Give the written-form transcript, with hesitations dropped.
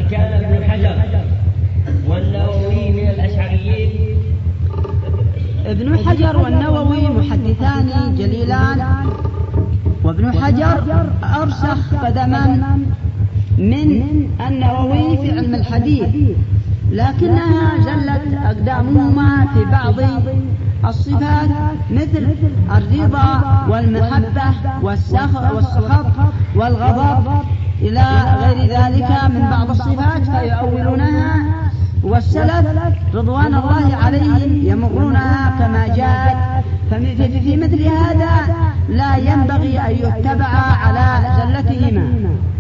كان ابن حجر والنووي من الأشعريين. ابن حجر والنووي محدثان جليلان، وابن حجر أرسخ قدما من النووي في علم الحديث، لكنها جلت أقدامهما في بعض الصفات مثل الرضا والمحبة والسخط والغضب إلى غير ذلك من بعض الصفات فيؤولونها، والسلف رضوان الله عليهم يمرونها كما جاءت. ففي مثل هذا لا ينبغي أن يتبع على زلتهما.